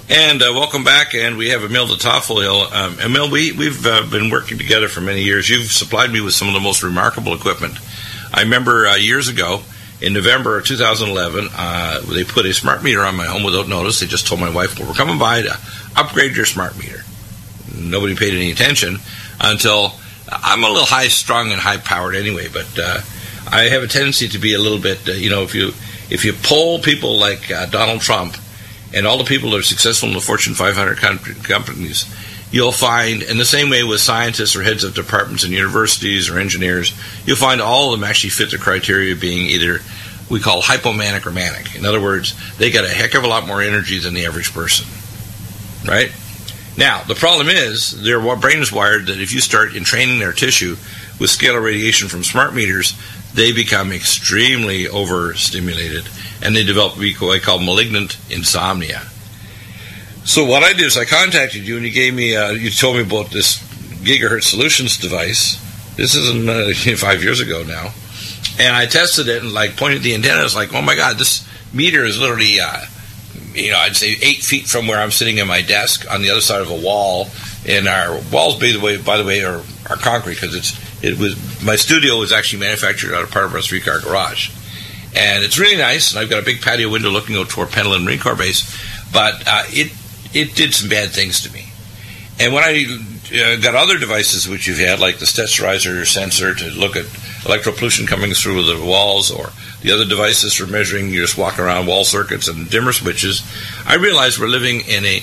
And welcome back, and we have Emil de Tafel. Emil, we've been working together for many years. You've supplied me with some of the most remarkable equipment. I remember years ago, in November of 2011, they put a smart meter on my home without notice. They just told my wife, well, we're coming by to upgrade your smart meter. Nobody paid any attention until I'm a little high-strung and high-powered anyway, but I have a tendency to be a little bit, if you poll people like Donald Trump and all the people that are successful in the Fortune 500 companies, you'll find, in the same way with scientists or heads of departments in universities or engineers, you'll find all of them actually fit the criteria of being either we call hypomanic or manic. In other words, they got a heck of a lot more energy than the average person, right? Now, the problem is their brain is wired that if you start entraining their tissue with scalar radiation from smart meters, they become extremely overstimulated, and they develop what I call malignant insomnia. So what I did is I contacted you, and you told me about this Gigahertz Solutions device. This is 5 years ago now, and I tested it and pointed the antenna. I was like, oh my God, this meter is literally, I'd say 8 feet from where I'm sitting at my desk on the other side of a wall. And our walls, by the way, are concrete because my studio was actually manufactured out of part of our 3-car garage. And it's really nice, and I've got a big patio window looking out toward Pendleton Marine Corps Base, but it did some bad things to me. And when I got other devices which you've had, like the Stetserizer sensor to look at electropollution coming through the walls, or the other devices for measuring, you just walk around wall circuits and dimmer switches, I realized we're living in a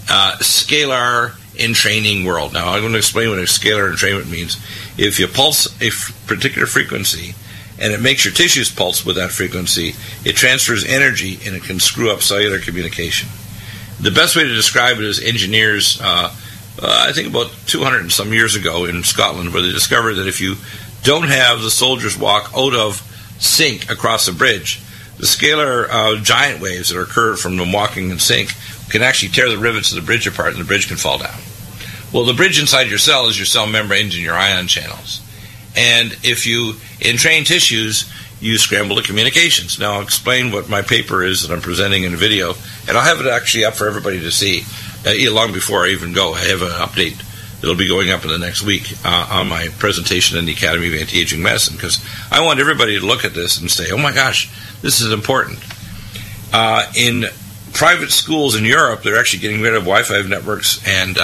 scalar entraining world. Now, I'm going to explain what a scalar entrainment means. If you pulse a particular frequency, and it makes your tissues pulse with that frequency, it transfers energy, and it can screw up cellular communication. The best way to describe it is engineers, I think about 200 and some years ago in Scotland, where they discovered that if you don't have the soldiers walk out of sync across a bridge, the scalar giant waves that occur from them walking in sync can actually tear the rivets of the bridge apart, and the bridge can fall down. Well, the bridge inside your cell is your cell membranes and your ion channels. And if you entrain tissues, you scramble the communications. Now, I'll explain what my paper is that I'm presenting in a video, and I'll have it actually up for everybody to see long before I even go. I have an update that'll be going up in the next week on my presentation in the Academy of Anti-Aging Medicine, because I want everybody to look at this and say, oh my gosh, this is important. In private schools in Europe, they're actually getting rid of Wi-Fi networks, and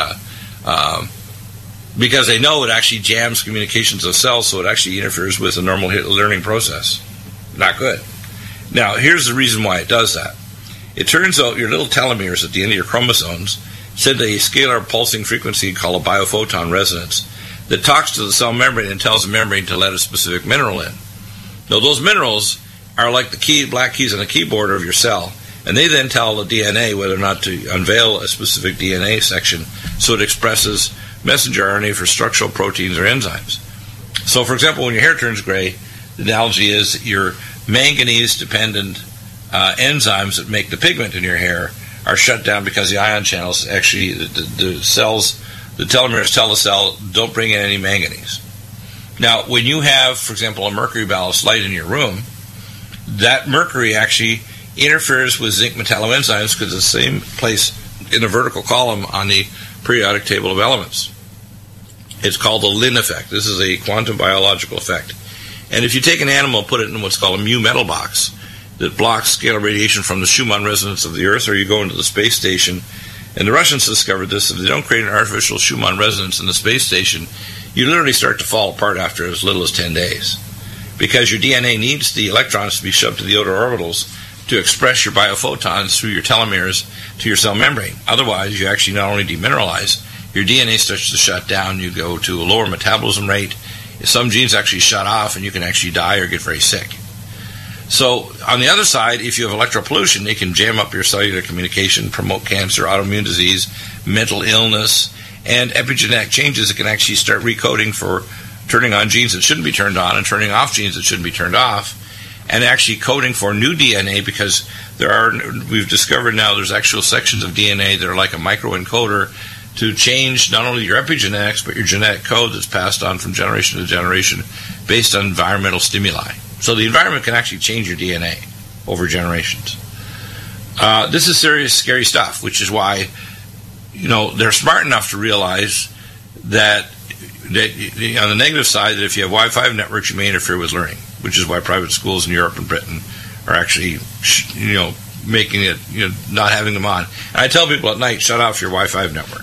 because they know it actually jams communications of cells, so it actually interferes with the normal learning process. Not good. Now, here's the reason why it does that. It turns out your little telomeres at the end of your chromosomes send a scalar pulsing frequency called a biophoton resonance that talks to the cell membrane and tells the membrane to let a specific mineral in. Now, those minerals are like the black keys on a keyboard of your cell, and they then tell the DNA whether or not to unveil a specific DNA section so it expresses messenger RNA for structural proteins or enzymes. So, for example, when your hair turns gray, the analogy is your manganese-dependent enzymes that make the pigment in your hair are shut down because the ion channels actually, the cells, the telomeres tell the cell, don't bring in any manganese. Now, when you have, for example, a mercury ballast light in your room, that mercury actually interferes with zinc metalloenzymes because it's the same place in a vertical column on the periodic table of elements. It's called the Lin effect. This is a quantum biological effect. And if you take an animal and put it in what's called a mu metal box that blocks scalar radiation from the Schumann resonance of the Earth, or you go into the space station, and the Russians discovered this, if they don't create an artificial Schumann resonance in the space station, you literally start to fall apart after as little as 10 days. Because your DNA needs the electrons to be shoved to the outer orbitals to express your biophotons through your telomeres to your cell membrane. Otherwise, you actually not only demineralize, your DNA starts to shut down, you go to a lower metabolism rate, some genes actually shut off, and you can actually die or get very sick. So, on the other side, if you have electropollution, it can jam up your cellular communication, promote cancer, autoimmune disease, mental illness, and epigenetic changes that can actually start recoding for turning on genes that shouldn't be turned on and turning off genes that shouldn't be turned off, and actually coding for new DNA, because we've discovered now there's actual sections of DNA that are like a microencoder to change not only your epigenetics, but your genetic code that's passed on from generation to generation based on environmental stimuli. So the environment can actually change your DNA over generations. This is serious, scary stuff, which is why, they're smart enough to realize that on the negative side, that if you have Wi-Fi networks, you may interfere with learning, which is why private schools in Europe and Britain are actually, making it, not having them on. And I tell people at night, shut off your Wi-Fi network.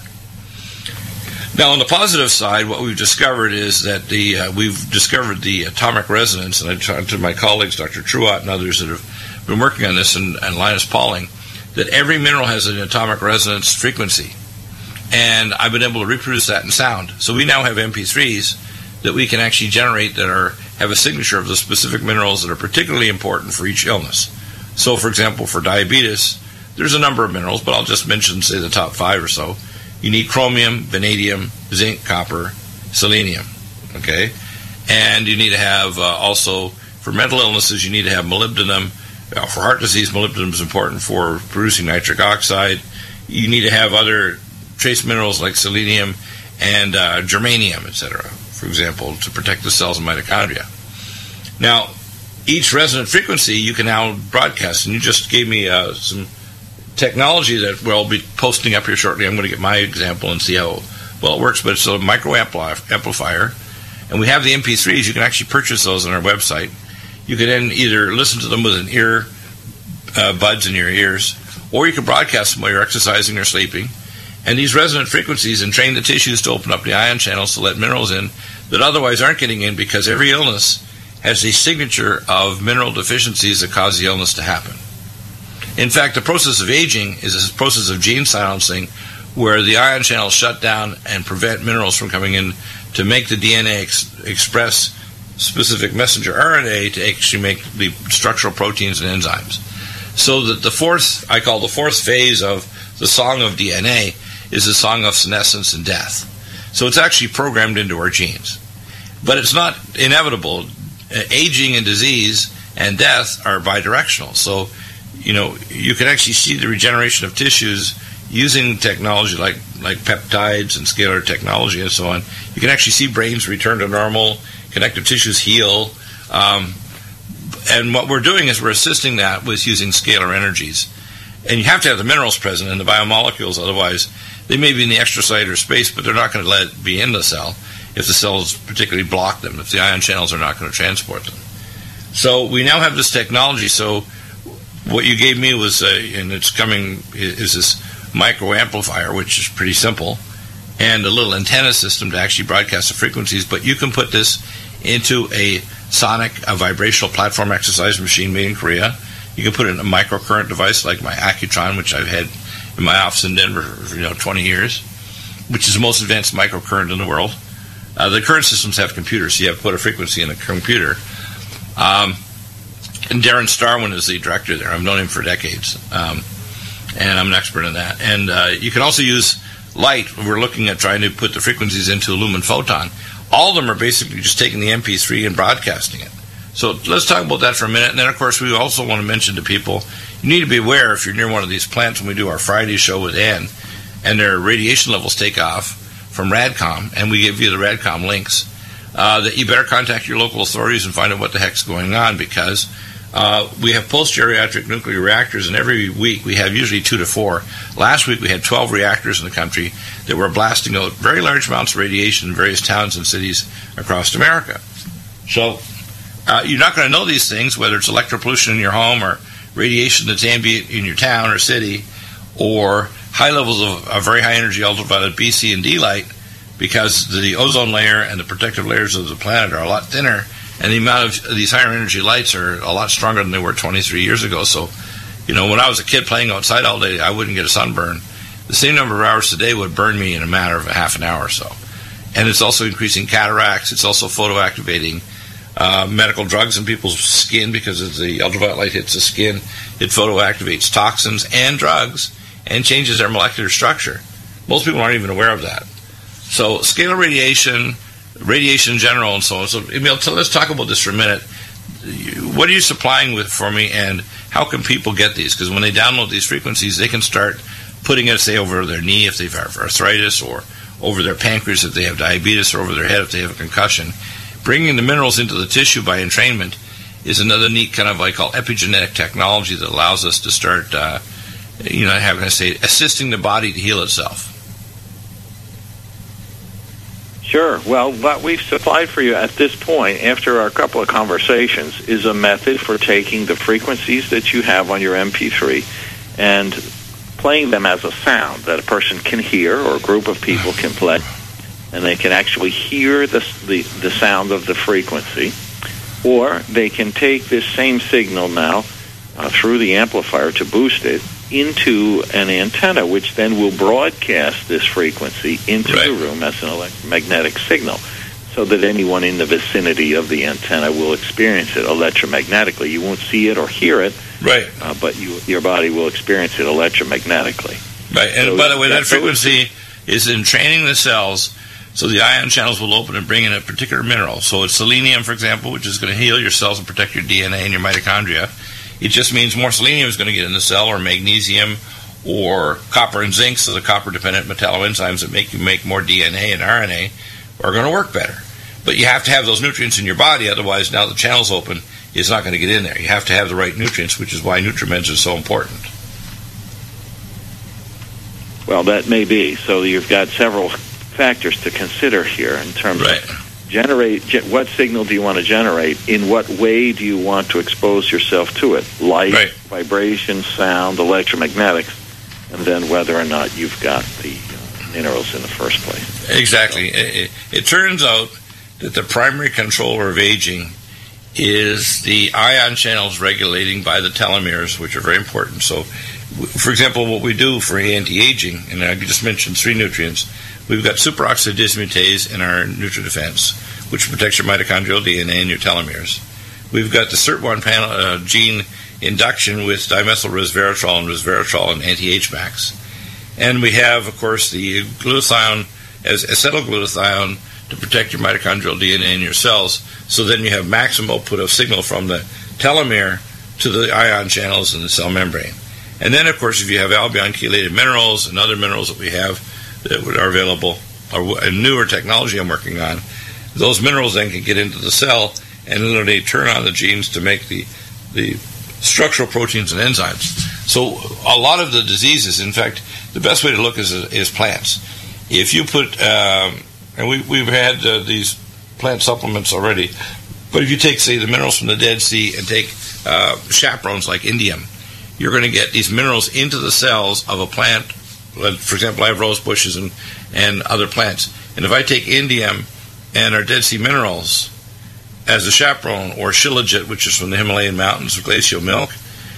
Now, on the positive side, what we've discovered is that we've discovered the atomic resonance, and I talked to my colleagues, Dr. Truott and others that have been working on this, and Linus Pauling, that every mineral has an atomic resonance frequency. And I've been able to reproduce that in sound. So we now have MP3s that we can actually generate that have a signature of the specific minerals that are particularly important for each illness. So, for example, for diabetes, there's a number of minerals, but I'll just mention, say, the top 5 or so. You need chromium, vanadium, zinc, copper, selenium, okay? And you need to have, also, for mental illnesses, you need to have molybdenum. For heart disease, molybdenum is important for producing nitric oxide. You need to have other trace minerals like selenium and germanium, etc., for example, to protect the cells and mitochondria. Now, each resonant frequency you can now broadcast, and you just gave me some technology that we'll be posting up here shortly. I'm going to get my example and see how well it works, but it's a micro amplifier, and we have the MP3s. You can actually purchase those on our website. You can then either listen to them with an ear buds in your ears, or you can broadcast them while you're exercising or sleeping. And these resonant frequencies entrain the tissues to open up the ion channels to let minerals in that otherwise aren't getting in, because every illness has a signature of mineral deficiencies that cause the illness to happen. In fact, the process of aging is a process of gene silencing, where the ion channels shut down and prevent minerals from coming in to make the DNA express specific messenger RNA to actually make the structural proteins and enzymes. So that I call the fourth phase of the song of DNA is the song of senescence and death. So it's actually programmed into our genes. But it's not inevitable. Aging and disease and death are bidirectional. So, you can actually see the regeneration of tissues using technology like peptides and scalar technology and so on. You can actually see brains return to normal, connective tissues heal. And what we're doing is we're assisting that with using scalar energies. And you have to have the minerals present in the biomolecules, otherwise they may be in the extracellular space, but they're not going to let it be in the cell if the cells particularly block them, if the ion channels are not going to transport them. So we now have this technology. So what you gave me was, and it's coming, is this micro amplifier, which is pretty simple, and a little antenna system to actually broadcast the frequencies. But you can put this into a vibrational platform exercise machine made in Korea. You can put it in a microcurrent device like my Accutron, which I've had in my office in Denver for 20 years, which is the most advanced microcurrent in the world. The current systems have computers, so you have to put a frequency in a computer. And Darren Starwin is the director there. I've known him for decades, and I'm an expert in that. And you can also use light. We're looking at trying to put the frequencies into a lumen photon. All of them are basically just taking the MP3 and broadcasting it. So let's talk about that for a minute. And then, of course, we also want to mention to people, you need to be aware if you're near one of these plants when we do our Friday show with Ann, and their radiation levels take off from RADCOM, and we give you the RADCOM links, that you better contact your local authorities and find out what the heck's going on, because we have post-geriatric nuclear reactors, and every week we have usually 2 to 4. Last week we had 12 reactors in the country that were blasting out very large amounts of radiation in various towns and cities across America. So you're not going to know these things, whether it's electropollution in your home or radiation that's ambient in your town or city, or high levels of very high energy ultraviolet B, C, and D light, because the ozone layer and the protective layers of the planet are a lot thinner, and the amount of these higher energy lights are a lot stronger than they were 23 years ago. So, when I was a kid playing outside all day, I wouldn't get a sunburn. The same number of hours today would burn me in a matter of a half an hour or so. And it's also increasing cataracts. It's also photoactivating medical drugs in people's skin, because as the ultraviolet light hits the skin, it photoactivates toxins and drugs and changes their molecular structure. Most people aren't even aware of that. So scalar radiation in general, and so on. So, Emil, let's talk about this for a minute. What are you supplying with for me, and how can people get these? Because when they download these frequencies, they can start putting it, say, over their knee if they have arthritis, or over their pancreas if they have diabetes, or over their head if they have a concussion. Bringing the minerals into the tissue by entrainment is another neat kind of what I call epigenetic technology that allows us to start how can I say it, assisting the body to heal itself. Sure. Well, what we've supplied for you at this point, after our couple of conversations, is a method for taking the frequencies that you have on your MP3 and playing them as a sound that a person can hear or a group of people can play, and they can actually hear the sound of the frequency, or they can take this same signal now through the amplifier to boost it into an antenna, which then will broadcast this frequency into the room as an electromagnetic signal, so that anyone in the vicinity of the antenna will experience it electromagnetically. You won't see it or hear it, but your body will experience it electromagnetically. Right, and so, by the way, that frequency is entraining the cells, so the ion channels will open and bring in a particular mineral. So it's selenium, for example, which is going to heal your cells and protect your DNA and your mitochondria. It just means more selenium is going to get in the cell, or magnesium, or copper and zinc, so the copper-dependent metalloenzymes that make you make more DNA and RNA are going to work better. But you have to have those nutrients in your body, otherwise now the channel's open, it's not going to get in there. You have to have the right nutrients, which is why NutriMeds are so important. Well, that may be. So you've got several factors to consider here in terms of what signal do you want to generate, in what way do you want to expose yourself to it, light, vibration, sound, electromagnetics, and then whether or not you've got the minerals in the first place. Exactly. It turns out that the primary controller of aging is the ion channels regulating by the telomeres, which are very important. So, for example, what we do for anti-aging, and I just mentioned 3 nutrients, we've got superoxide dismutase in our NutriDefense, which protects your mitochondrial DNA and your telomeres. We've got the SIRT1 panel, gene induction with dimethyl resveratrol and anti-HMAX. And we have, of course, the glutathione as acetylglutathione to protect your mitochondrial DNA in your cells, so then you have maximum output of signal from the telomere to the ion channels in the cell membrane. And then, of course, if you have albion-chelated minerals and other minerals that we have that are available, or a newer technology I'm working on, those minerals then can get into the cell and literally turn on the genes to make the structural proteins and enzymes. So a lot of the diseases, in fact, the best way to look is plants. If you put, and we've had these plant supplements already, but if you take, say, the minerals from the Dead Sea and take chaperones like indium, you're going to get these minerals into the cells of a plant. For example, I have rose bushes and other plants. And if I take indium and our Dead Sea minerals as a chaperone, or shilajit, which is from the Himalayan mountains, or glacial milk,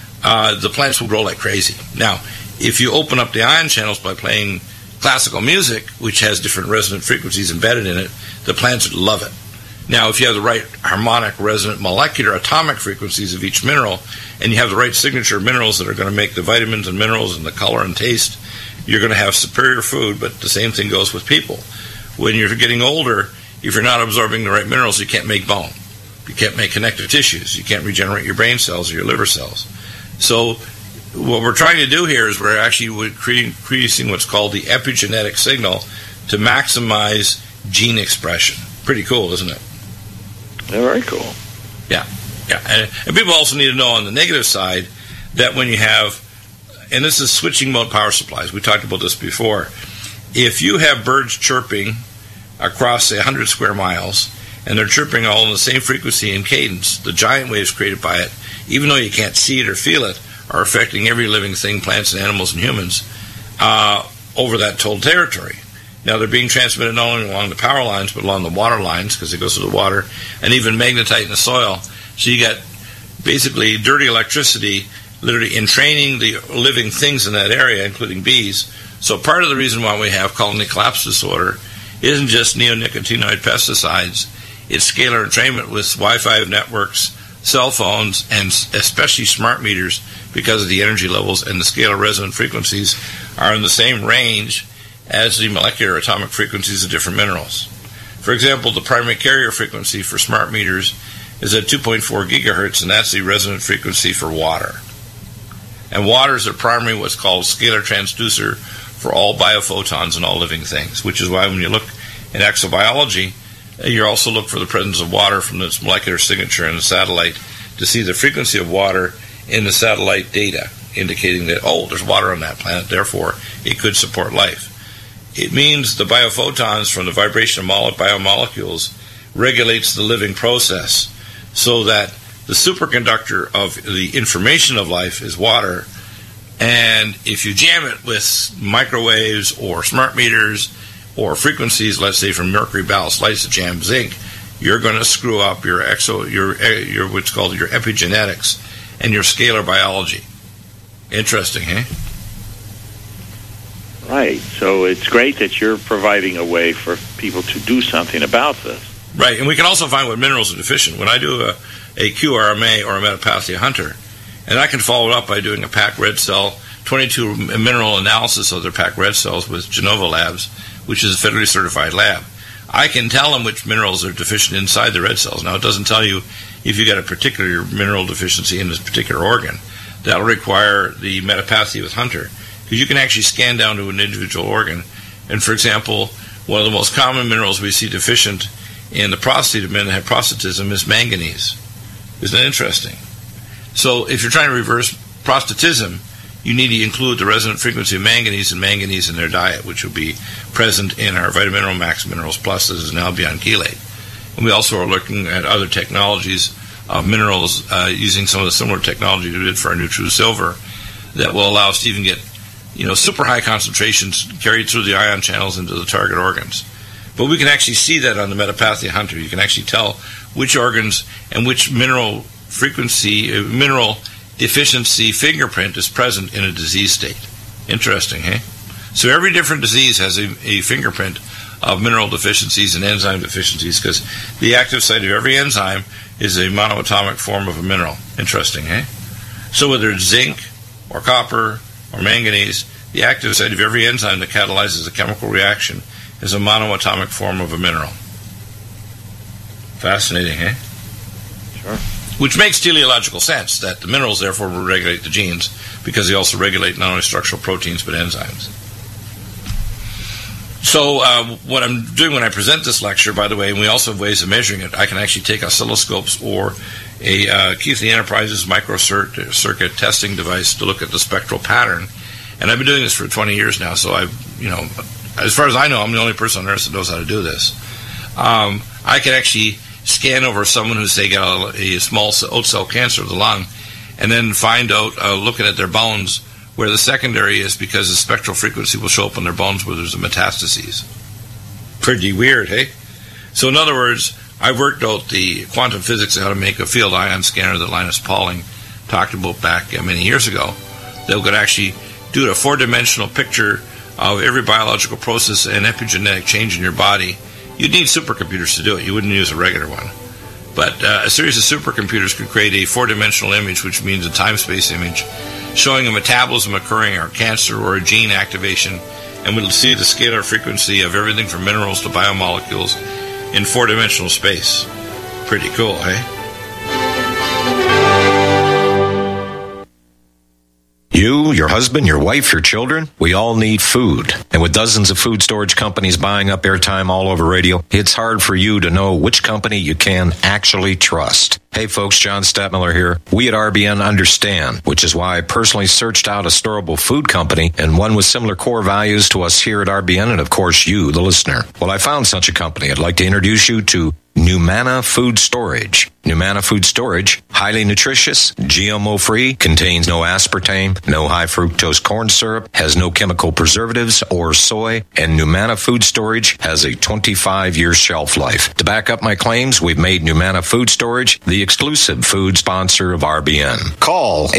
the plants will grow like crazy. Now, if you open up the ion channels by playing classical music, which has different resonant frequencies embedded in it, the plants would love it. Now, if you have the right harmonic, resonant, molecular, atomic frequencies of each mineral, and you have the right signature minerals that are going to make the vitamins and minerals and the color and taste, you're going to have superior food. But the same thing goes with people. When you're getting older, if you're not absorbing the right minerals, you can't make bone. You can't make connective tissues. You can't regenerate your brain cells or your liver cells. So what we're trying to do here is we're actually increasing what's called the epigenetic signal to maximize gene expression. Pretty cool, isn't it? Yeah, very cool. Yeah. And people also need to know on the negative side that when you have, and this is switching mode power supplies, we talked about this before, if you have birds chirping across, say, 100 square miles, and they're chirping all in the same frequency and cadence, the giant waves created by it, even though you can't see it or feel it, are affecting every living thing, plants and animals and humans, over that total territory. Now, they're being transmitted not only along the power lines, but along the water lines, because it goes to the water, and even magnetite in the soil. So you got basically dirty electricity literally entraining the living things in that area, including bees. So part of the reason why we have colony collapse disorder isn't just neonicotinoid pesticides. It's scalar entrainment with Wi-Fi networks, cell phones, and especially smart meters, because of the energy levels and the scalar resonant frequencies are in the same range as the molecular atomic frequencies of different minerals. For example, the primary carrier frequency for smart meters is at 2.4 gigahertz, and that's the resonant frequency for water. And water is a primary what's called scalar transducer for all biophotons and all living things, which is why when you look in exobiology, you also look for the presence of water from its molecular signature in the satellite to see the frequency of water in the satellite data. indicating that, there's water on that planet, therefore it could support life. It means the biophotons from the vibration of biomolecules regulates the living process, so that the superconductor of the information of life is water, and if you jam it with microwaves or smart meters or frequencies, let's say from mercury ballast lysozyme zinc, you're going to screw up your what's called your epigenetics and your scalar biology. Interesting, eh? Right. So it's great that you're providing a way for people to do something about this. Right, and we can also find what minerals are deficient. When I do a QRMA or a Metapathia Hunter, and I can follow it up by doing a packed red cell 22 mineral analysis of their packed red cells with Genova Labs, which is a federally certified lab. I can tell them which minerals are deficient inside the red cells. Now, it doesn't tell you if you got a particular mineral deficiency in this particular organ. That'll require the Metapathia with Hunter, because you can actually scan down to an individual organ. And, for example, one of the most common minerals we see deficient in the prostate of men that have prostatism is manganese. Isn't that interesting? So if you're trying to reverse prostatism, you need to include the resonant frequency of manganese and manganese in their diet, which will be present in our Vitamineral Max Minerals Plus that is now beyond chelate. And we also are looking at other technologies of minerals using some of the similar technology we did for our Nutru Silver that will allow us to even get super high concentrations carried through the ion channels into the target organs. But we can actually see that on the Metapathia Hunter. You can actually tell which organs and which mineral deficiency fingerprint is present in a disease state. Interesting, hey? So every different disease has a fingerprint of mineral deficiencies and enzyme deficiencies, because the active site of every enzyme is a monoatomic form of a mineral. Interesting, hey? So whether it's zinc or copper or manganese, the active site of every enzyme that catalyzes a chemical reaction is a monoatomic form of a mineral. Fascinating, eh? Sure. Which makes teleological sense, that the minerals therefore will regulate the genes, because they also regulate not only structural proteins but enzymes. So what I'm doing when I present this lecture, by the way, and we also have ways of measuring it, I can actually take oscilloscopes or a Keithley Enterprises microcircuit testing device to look at the spectral pattern. And I've been doing this for 20 years now, so as far as I know, I'm the only person on earth that knows how to do this. I can actually scan over someone who's, say, got a small oat cell cancer of the lung, and then find out, looking at their bones, where the secondary is, because the spectral frequency will show up on their bones where there's a metastases. Pretty weird, hey? So in other words, I worked out the quantum physics of how to make a field ion scanner that Linus Pauling talked about back many years ago, that could actually do a four-dimensional picture of every biological process and epigenetic change in your body. You'd need supercomputers to do it. You wouldn't use a regular one. But a series of supercomputers could create a four-dimensional image, which means a time-space image, showing a metabolism occurring, or cancer, or a gene activation, and we'll see the scalar frequency of everything from minerals to biomolecules in four-dimensional space. Pretty cool, eh? You, your husband, your wife, your children, we all need food. And with dozens of food storage companies buying up airtime all over radio, it's hard for you to know which company you can actually trust. Hey folks, John Stadtmiller here. We at RBN understand, which is why I personally searched out a storable food company, and one with similar core values to us here at RBN, and of course you, the listener. Well, I found such a company. I'd like to introduce you to Numana Food Storage. Numana Food Storage, highly nutritious, GMO-free, contains no aspartame, no high-fructose corn syrup, has no chemical preservatives or soy, and Numana Food Storage has a 25-year shelf life. To back up my claims, we've made Numana Food Storage the exclusive food sponsor of RBN. Call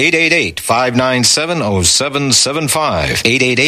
888-597-0775,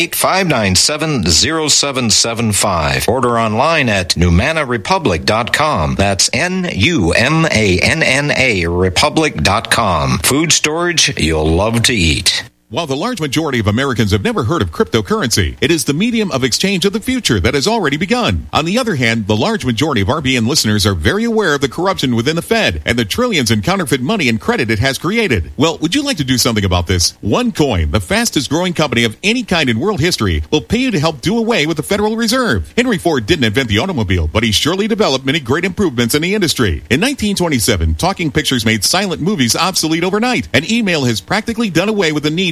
888-597-0775. Order online at NumanaRepublic.com. That's NUMANNA Republic.com. Food storage you'll love to eat. While the large majority of Americans have never heard of cryptocurrency, it is the medium of exchange of the future that has already begun. On the other hand, the large majority of RBN listeners are very aware of the corruption within the Fed and the trillions in counterfeit money and credit it has created. Well, would you like to do something about this? OneCoin, the fastest growing company of any kind in world history, will pay you to help do away with the Federal Reserve. Henry Ford didn't invent the automobile, but he surely developed many great improvements in the industry. In 1927, talking pictures made silent movies obsolete overnight, and email has practically done away with the need for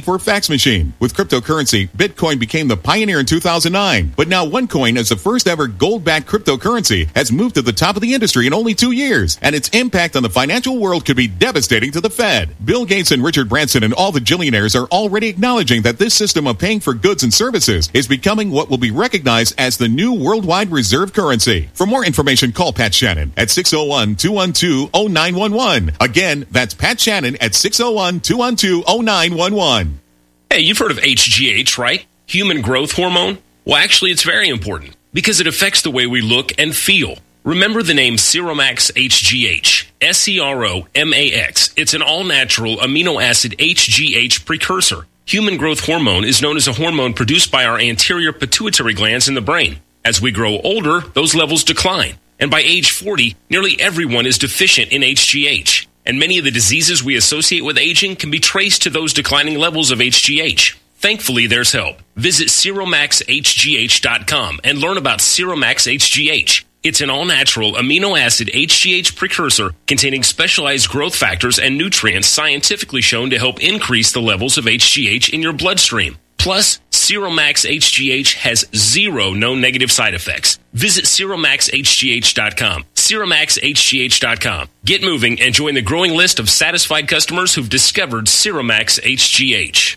for a fax machine. With cryptocurrency, Bitcoin became the pioneer in 2009. But now OneCoin, as the first ever gold-backed cryptocurrency, has moved to the top of the industry in only 2 years. And its impact on the financial world could be devastating to the Fed. Bill Gates and Richard Branson and all the Jillionaires are already acknowledging that this system of paying for goods and services is becoming what will be recognized as the new worldwide reserve currency. For more information, call Pat Shannon at 601-212-0911. Again, that's Pat Shannon at 601-212-0911. Hey, you've heard of HGH, right? Human growth hormone? Well, actually, it's very important because it affects the way we look and feel. Remember the name Seromax HGH, SEROMAX. It's an all-natural amino acid HGH precursor. Human growth hormone is known as a hormone produced by our anterior pituitary glands in the brain. As we grow older, those levels decline. And by age 40, nearly everyone is deficient in HGH. And many of the diseases we associate with aging can be traced to those declining levels of HGH. Thankfully, there's help. Visit SeromaxHGH.com and learn about Seromax HGH. It's an all-natural amino acid HGH precursor containing specialized growth factors and nutrients scientifically shown to help increase the levels of HGH in your bloodstream. Plus, Seromax HGH has 0 known negative side effects. Visit SeromaxHGH.com. SeromaxHGH.com. Get moving and join the growing list of satisfied customers who've discovered Seromax HGH.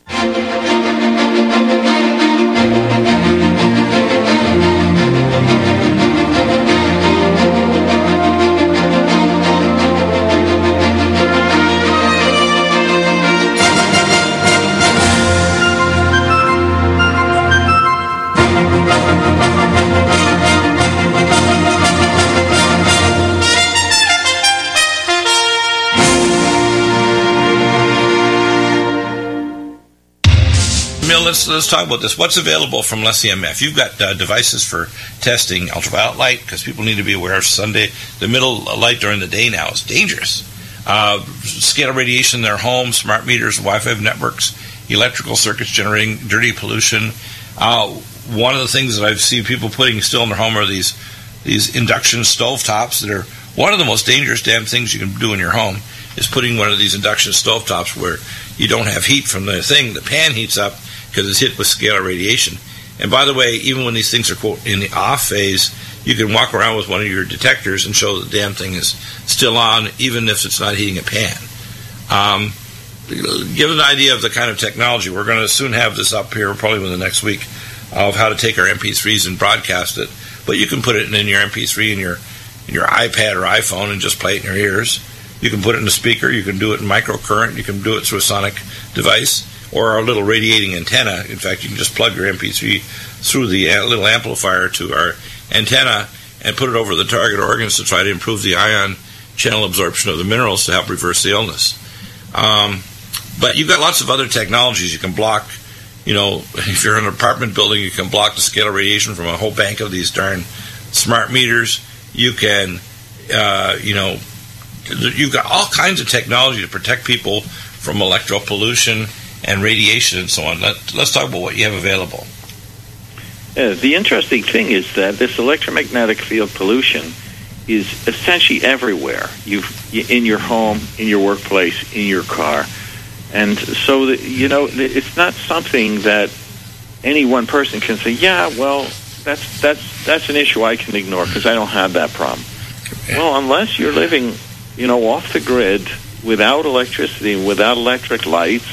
Let's talk about this. What's available from Les EMF? You've got devices for testing ultraviolet light, because people need to be aware of Sunday. The middle light during the day now is dangerous. Scalar radiation in their homes, smart meters, Wi-Fi networks, electrical circuits generating dirty pollution. One of the things that I've seen people putting still in their home are these induction stovetops that are one of the most dangerous damn things you can do in your home, is putting one of these induction stovetops where you don't have heat from the thing. The pan heats up because it's hit with scalar radiation. And by the way, even when these things are, quote, in the off phase, you can walk around with one of your detectors and show the damn thing is still on, even if it's not heating a pan. Give an idea of the kind of technology. We're going to soon have this up here, probably within the next week, of how to take our MP3s and broadcast it. But you can put it in your MP3 in your iPad or iPhone and just play it in your ears. You can put it in a speaker. You can do it in microcurrent. You can do it through a sonic device or our little radiating antenna. In fact, you can just plug your MP3 through the little amplifier to our antenna and put it over the target organs to try to improve the ion channel absorption of the minerals to help reverse the illness. But you've got lots of other technologies. You can block, if you're in an apartment building, you can block the scalar radiation from a whole bank of these darn smart meters. You can, you've got all kinds of technology to protect people from electropollution and radiation and so on. Let's talk about what you have available. The interesting thing is that this electromagnetic field pollution is essentially everywhere. In your home, in your workplace, in your car. And so, it's not something that any one person can say, yeah, well, that's an issue I can ignore because I don't have that problem. Well, unless you're living, off the grid, without electricity, without electric lights,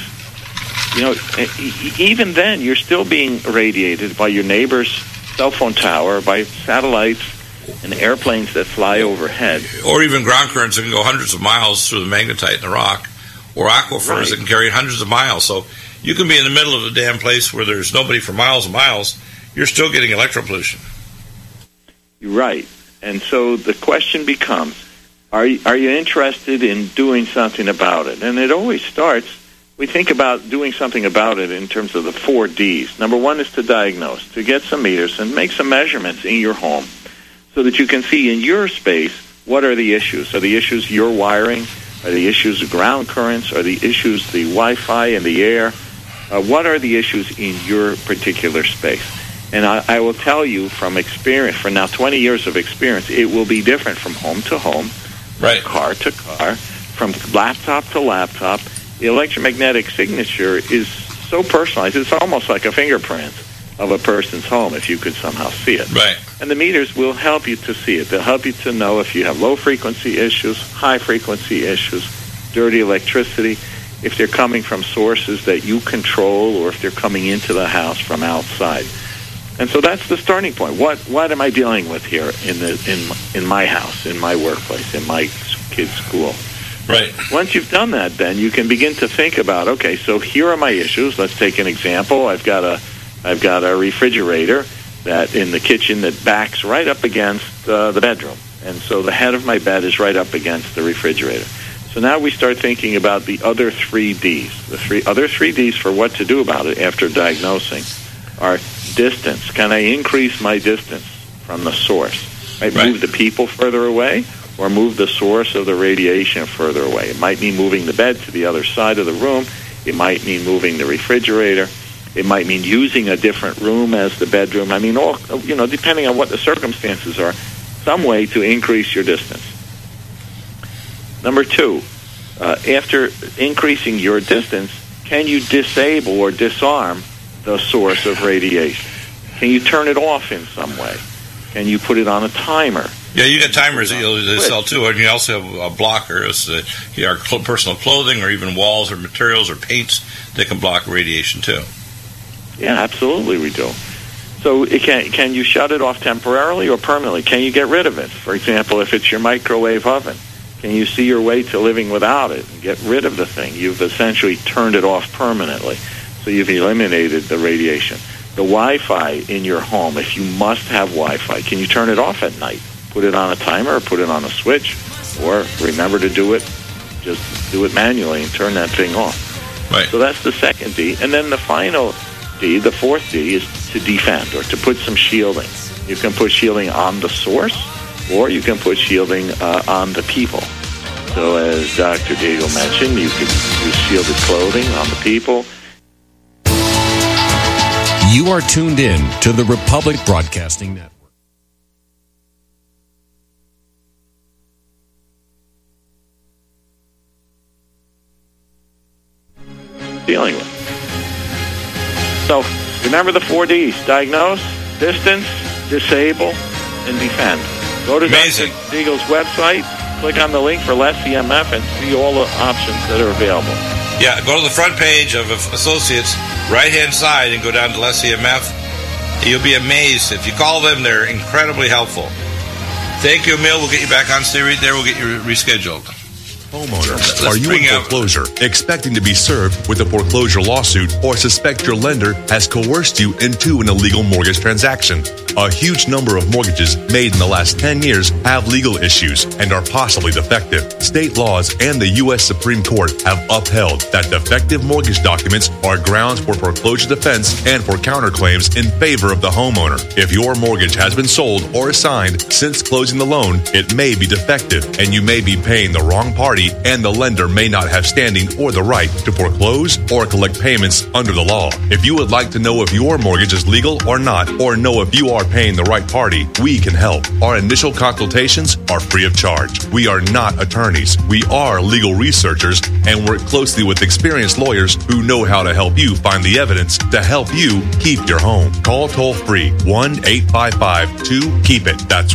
even then you're still being irradiated by your neighbor's cell phone tower, by satellites and airplanes that fly overhead. Or even ground currents that can go hundreds of miles through the magnetite in the rock, or aquifers that can carry hundreds of miles. So you can be in the middle of a damn place where there's nobody for miles and miles. You're still getting electropollution. Right. And so the question becomes, are you interested in doing something about it? And it always starts, we think about doing something about it in terms of the 4 Ds. Number one is to diagnose, to get some meters and make some measurements in your home so that you can see in your space what are the issues. Are the issues your wiring? Are the issues of ground currents? Are the issues the Wi-Fi and the air? What are the issues in your particular space? And I will tell you from experience, for now 20 years of experience, it will be different from home to home, right, car to car, from laptop to laptop. The electromagnetic signature is so personalized. It's almost like a fingerprint of a person's home if you could somehow see it. Right. And the meters will help you to see it. They'll help you to know if you have low-frequency issues, high-frequency issues, dirty electricity, if they're coming from sources that you control or if they're coming into the house from outside. And so that's the starting point. What am I dealing with here in my house, in my workplace, in my kid's school? Right. Once you've done that, then you can begin to think about, okay, so here are my issues. Let's take an example. I've got a refrigerator that in the kitchen that backs right up against the bedroom. And so the head of my bed is right up against the refrigerator. So now we start thinking about the other 3 Ds. The other 3 Ds for what to do about it after diagnosing are distance. Can I increase my distance from the source? Right? Move the people further away or move the source of the radiation further away. It might mean moving the bed to the other side of the room. It might mean moving the refrigerator. It might mean using a different room as the bedroom. I mean, all, depending on what the circumstances are, some way to increase your distance. Number 2, after increasing your distance, can you disable or disarm the source of radiation? Can you turn it off in some way? Can you put it on a timer? Yeah, you got timers that you'll sell too, and you also have a blocker. It's our personal clothing or even walls or materials or paints that can block radiation too. Yeah, absolutely we do. So can you shut it off temporarily or permanently? Can you get rid of it? For example, if it's your microwave oven, can you see your way to living without it and get rid of the thing? You've essentially turned it off permanently. So you've eliminated the radiation. The Wi-Fi in your home, if you must have Wi-Fi, can you turn it off at night? Put it on a timer or put it on a switch, or remember to do it, just do it manually and turn that thing off. Right. So that's the second D. And then the final D, the fourth D, is to defend or to put some shielding. You can put shielding on the source, or you can put shielding on the people. So as Dr. Deagle mentioned, you can use shielded clothing on the people. You are tuned in to the Republic Broadcasting Network. Dealing with. So remember the 4 Ds: diagnose, distance, disable, and defend. Go to Dr. Deagle's website, click on the link for Less EMF, and see all the options that are available. Yeah, go to the front page of Associates, right-hand side, and go down to Less EMF. You'll be amazed. If you call them, they're incredibly helpful. Thank you, Emil. We'll get you back on stay right there. We'll get you rescheduled. Homeowners, are you in foreclosure, expecting to be served with a foreclosure lawsuit, or suspect your lender has coerced you into an illegal mortgage transaction? A huge number of mortgages made in the last 10 years have legal issues and are possibly defective. State laws and the U.S. Supreme Court have upheld that defective mortgage documents are grounds for foreclosure defense and for counterclaims in favor of the homeowner. If your mortgage has been sold or assigned since closing the loan, it may be defective and you may be paying the wrong party, and the lender may not have standing or the right to foreclose or collect payments under the law. If you would like to know if your mortgage is legal or not, or know if you are paying the right party, we can help. Our initial consultations are free of charge. We are not attorneys. We are legal researchers and work closely with experienced lawyers who know how to help you find the evidence to help you keep your home. Call toll-free 1-855-2-KEEP-IT. That's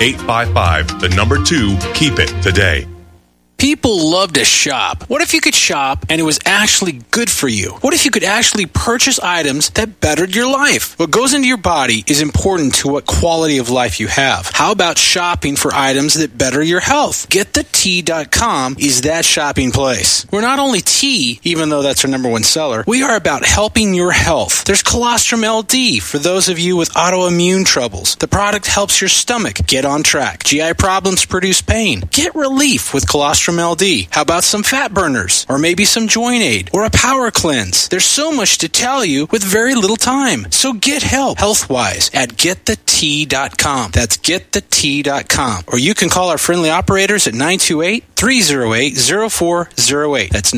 1-855-2-KEEP-IT today. People love to shop. What if you could shop and it was actually good for you? What if you could actually purchase items that bettered your life? What goes into your body is important to what quality of life you have. How about shopping for items that better your health? GetTheT.com is that shopping place. We're not only tea, even though that's our number one seller, we are about helping your health. There's Colostrum LD for those of you with autoimmune troubles. The product helps your stomach get on track. GI problems produce pain. Get relief with Colostrum LD. How about some fat burners? Or maybe some joint aid? Or a power cleanse? There's so much to tell you with very little time. So get help health-wise at GetTheT.com. That's GetTheT.com. Or you can call our friendly operators at 928-308-0408. That's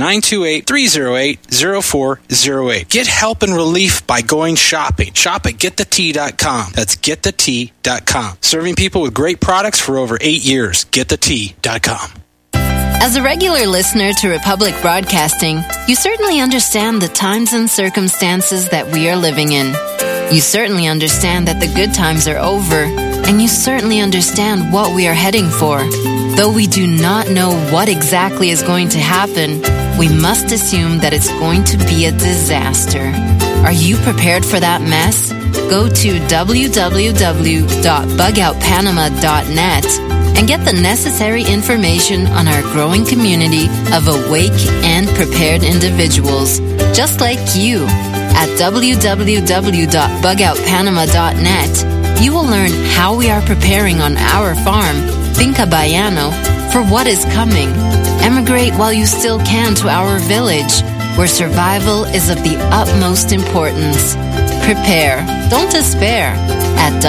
928-308-0408. Get help and relief by going shopping. Shop at GetTheT.com. That's GetTheT.com. Serving people with great products for over 8 years. GetTheT.com. As a regular listener to Republic Broadcasting, you certainly understand the times and circumstances that we are living in. You certainly understand that the good times are over, and you certainly understand what we are heading for. Though we do not know what exactly is going to happen, we must assume that it's going to be a disaster. Are you prepared for that mess? Go to www.bugoutpanama.net and get the necessary information on our growing community of awake and prepared individuals, just like you. At www.bugoutpanama.net, you will learn how we are preparing on our farm, Finca Bayano, for what is coming. Emigrate while you still can to our village, where survival is of the utmost importance. Prepare, don't despair, at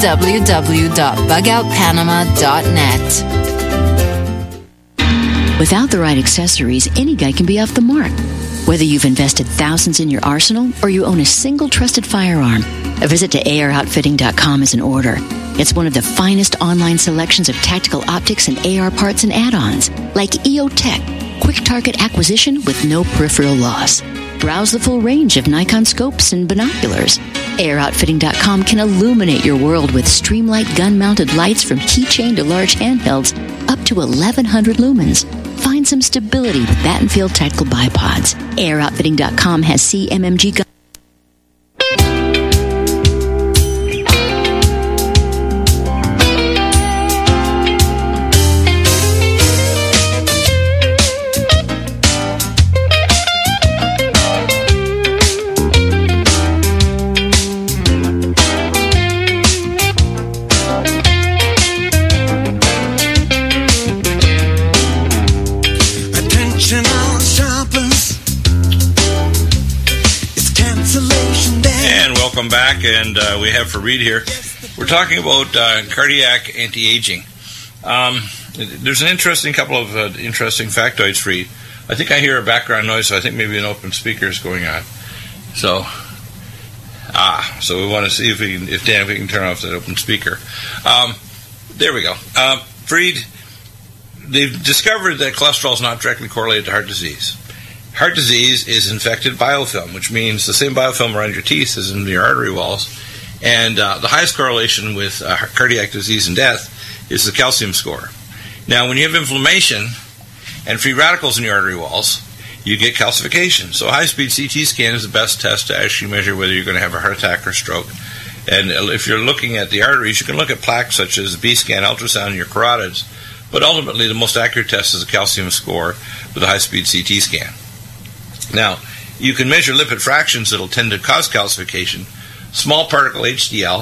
www.bugoutpanama.net. Without the right accessories, any guy can be off the mark. Whether you've invested thousands in your arsenal or you own a single trusted firearm, a visit to AROutfitting.com is in order. It's one of the finest online selections of tactical optics and AR parts and add-ons, like EOTech, quick target acquisition with no peripheral loss. Browse the full range of Nikon scopes and binoculars. AROutfitting.com can illuminate your world with Streamlight gun-mounted lights from keychain to large handhelds up to 1,100 lumens. Find some stability with Battenfield Tactical Bipods. AROutfitting.com has CMMG guns. Welcome back, and we have for Reed here. We're talking about cardiac anti-aging. There's an interesting couple of interesting factoids for Reed. I think I hear a background noise, so I think maybe an open speaker is going on. So we want to see if we can turn off that open speaker. There we go. Reed, they've discovered that cholesterol is not directly correlated to heart disease. Heart disease is infected biofilm, which means the same biofilm around your teeth is in your artery walls. And the highest correlation with cardiac disease and death is the calcium score. Now, when you have inflammation and free radicals in your artery walls, you get calcification. So a high-speed CT scan is the best test to actually measure whether you're going to have a heart attack or stroke. And if you're looking at the arteries, you can look at plaques such as B-scan, ultrasound in your carotids. But ultimately, the most accurate test is a calcium score with a high-speed CT scan. Now, you can measure lipid fractions that will tend to cause calcification. Small particle HDL,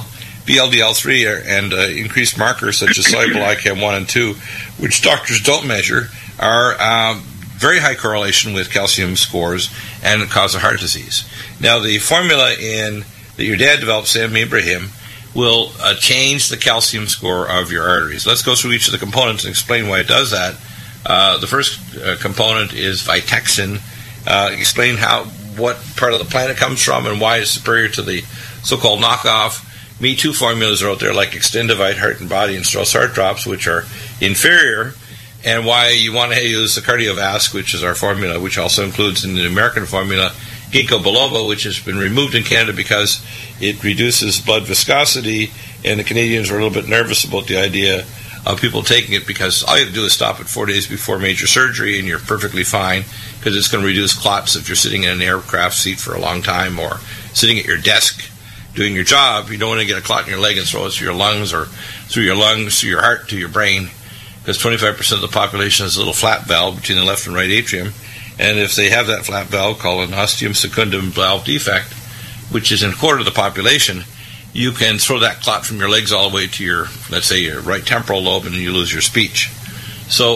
VLDL3, and increased markers such as soluble ICAM1 and 2, which doctors don't measure, are very high correlation with calcium scores and cause of heart disease. Now, the formula that your dad developed, Sam Ibrahim, will change the calcium score of your arteries. Let's go through each of the components and explain why it does that. The first component is Vitexin. Explain what part of the plant it comes from and why it's superior to the so-called knockoff Me Too formulas are out there like Extendivite, Heart and Body, and Strauss Heart Drops, which are inferior, and why you want to use the Cardiovasc, which is our formula, which also includes in the American formula ginkgo biloba, which has been removed in Canada because it reduces blood viscosity, and the Canadians were a little bit nervous about the idea of people taking it because all you have to do is stop it 4 days before major surgery and you're perfectly fine, because it's going to reduce clots if you're sitting in an aircraft seat for a long time or sitting at your desk doing your job. You don't want to get a clot in your leg and throw it through your lungs or through your lungs, through your heart, to your brain, because 25% of the population has a little flap valve between the left and right atrium, and if they have that flap valve called an ostium secundum valve defect, which is in a quarter of the population, you can throw that clot from your legs all the way to your, let's say, your right temporal lobe, and you lose your speech. So,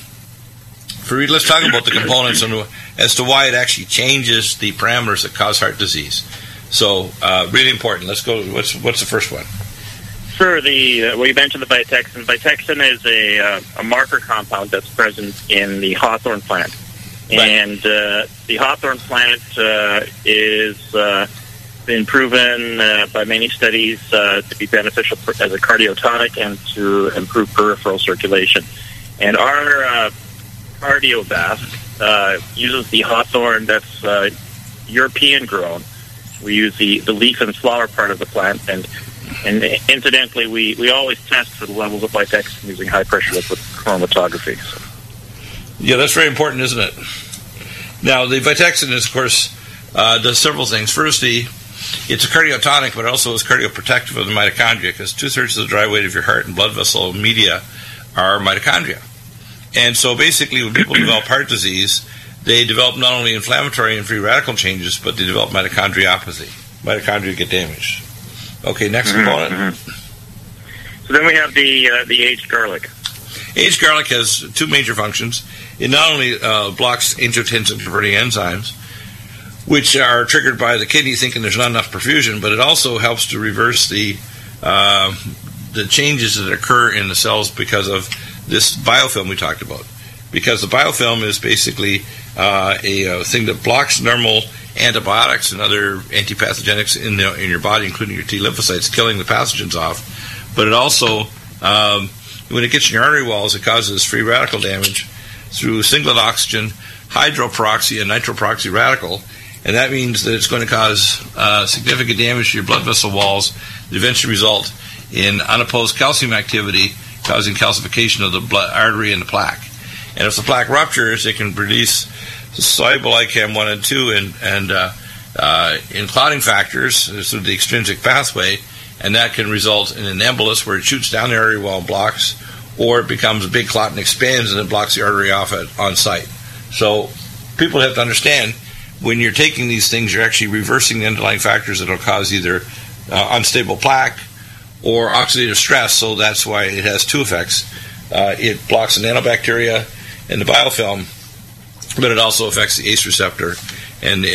Fareed, let's talk about the components and as to why it actually changes the parameters that cause heart disease. So, really important. Let's go. What's the first one? Sure. You mentioned the Vitexin. Vitexin is a marker compound that's present in the hawthorn plant, right. And the hawthorn plant is been proven by many studies to be beneficial as a cardiotonic and to improve peripheral circulation. And our Cardiovasc uses the hawthorn that's European grown. We use the leaf and flower part of the plant, and incidentally, we always test for the levels of Vitexin using high-pressure liquid chromatography. So. Yeah, that's very important, isn't it? Now, the Vitexin is, of course, does several things. Firstly, it's a cardiotonic, but also is cardioprotective of the mitochondria, because 2/3 of the dry weight of your heart and blood vessel media are mitochondria. And so basically, when people develop heart disease, they develop not only inflammatory and free radical changes, but they develop mitochondriopathy. Mitochondria get damaged. Okay, next component. Mm-hmm. So then we have the aged garlic. Aged garlic has two major functions. It not only blocks angiotensin-converting enzymes, which are triggered by the kidney thinking there's not enough perfusion, but it also helps to reverse the changes that occur in the cells because of this biofilm we talked about. Because the biofilm is basically a thing that blocks normal antibiotics and other antipathogenics in your body, including your T lymphocytes, killing the pathogens off. But it also, when it gets in your artery walls, it causes free radical damage through singlet oxygen, hydroperoxy, and nitroperoxy radical. And that means that it's going to cause significant damage to your blood vessel walls that eventually result in unopposed calcium activity, causing calcification of the blood artery and the plaque. And if the plaque ruptures, it can produce soluble ICAM 1 and 2 and in clotting factors through the extrinsic pathway, and that can result in an embolus where it shoots down the artery wall and blocks, or it becomes a big clot and expands and it blocks the artery off on site. So people have to understand, when you're taking these things, you're actually reversing the underlying factors that will cause either unstable plaque or oxidative stress, so that's why it has two effects. It blocks the nanobacteria and the biofilm, but it also affects the ACE receptor, and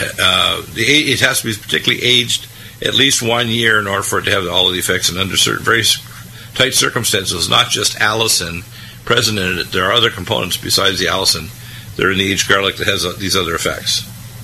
it has to be particularly aged at least 1 year in order for it to have all of the effects, and under certain very tight circumstances, not just allicin present in it. There are other components besides the allicin that are in the aged garlic that has these other effects.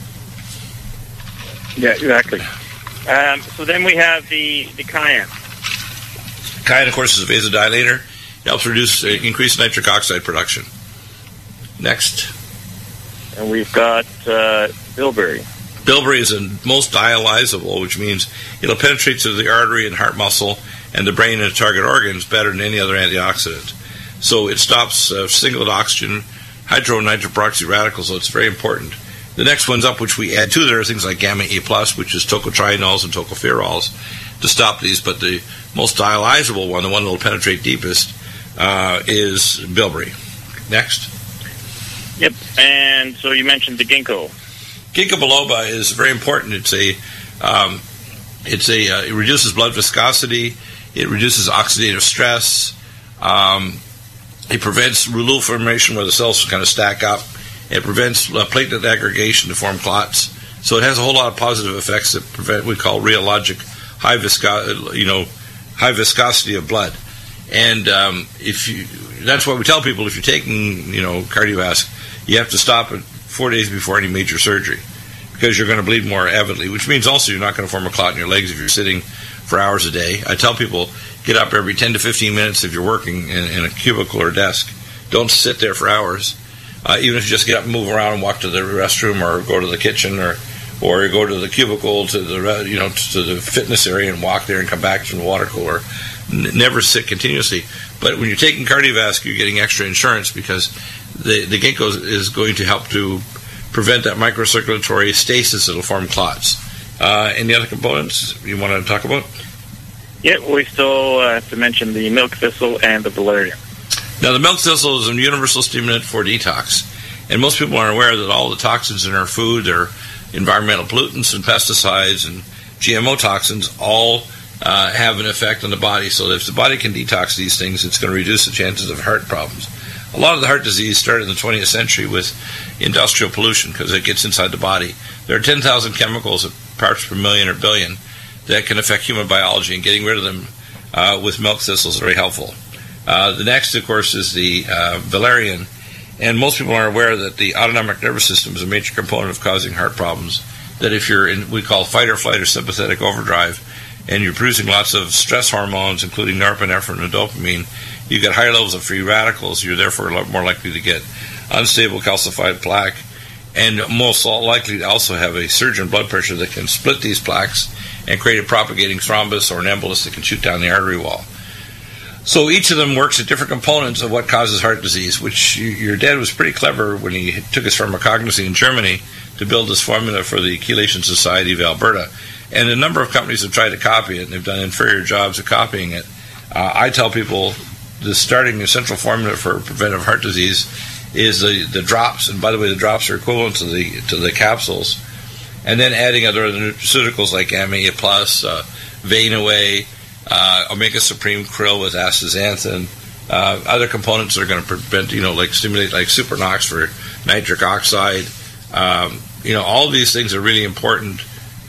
Yeah, exactly. So then we have the cayenne. Cayenne, of course, is a vasodilator. It helps increase nitric oxide production. Next. And we've got bilberry. Bilberry is the most dialyzable, which means it'll penetrate through the artery and heart muscle and the brain and the target organs better than any other antioxidant. So it stops singlet oxygen, hydronitroperoxy radicals, so it's very important. The next one's up, which we add to there, are things like gamma E+, which is tocotrienols and tocopherols, to stop these. But the most dialyzable one, the one that will penetrate deepest, is bilberry. Next. Yep, and so you mentioned the ginkgo. Ginkgo biloba is very important. It reduces blood viscosity. It reduces oxidative stress. It prevents rouleau formation where the cells kind of stack up. It prevents platelet aggregation to form clots. So it has a whole lot of positive effects that prevent what we call rheologic high viscosity of blood. And that's why we tell people, if you're taking Cardiovasc, you have to stop it 4 days before any major surgery, because you're going to bleed more avidly, which means also you're not going to form a clot in your legs if you're sitting for hours a day. I tell people, get up every 10 to 15 minutes if you're working in a cubicle or desk. Don't sit there for hours. Even if you just get up and move around and walk to the restroom or go to the kitchen or go to the cubicle to the fitness area and walk there and come back from the water cooler. Never sit continuously. But when you're taking Cardiovasc, you're getting extra insurance, because the ginkgo is going to help to prevent that microcirculatory stasis that will form clots. Any other components you want to talk about? Yeah, we still have to mention the milk thistle and the valerian. Now, the milk thistle is a universal stimulant for detox, and most people aren't aware that all the toxins in our food, their environmental pollutants and pesticides and GMO toxins, all have an effect on the body. So if the body can detox these things, it's going to reduce the chances of heart problems. A lot of the heart disease started in the 20th century with industrial pollution, because it gets inside the body. There are 10,000 chemicals, parts per million or billion, that can affect human biology, and getting rid of them with milk thistle is very helpful. The next, of course, is the valerian. And most people aren't aware that the autonomic nervous system is a major component of causing heart problems. That if you're in, we call fight or flight or sympathetic overdrive, and you're producing lots of stress hormones, including norepinephrine and dopamine, you get higher levels of free radicals. You're therefore more likely to get unstable calcified plaque, and most likely to also have a surge in blood pressure that can split these plaques and create a propagating thrombus or an embolus that can shoot down the artery wall. So each of them works at different components of what causes heart disease, which your dad was pretty clever when he took his pharmacognosy in Germany to build this formula for the Chelation Society of Alberta. And a number of companies have tried to copy it, and they've done inferior jobs of copying it. I tell people the starting essential formula for preventive heart disease is the drops, and by the way, the drops are equivalent to the capsules, and then adding other nutraceuticals like AMA Plus, Vein Away, Omega Supreme Krill with astaxanthin, other components that are going to prevent, like stimulate, like Supernox for nitric oxide. All these things are really important.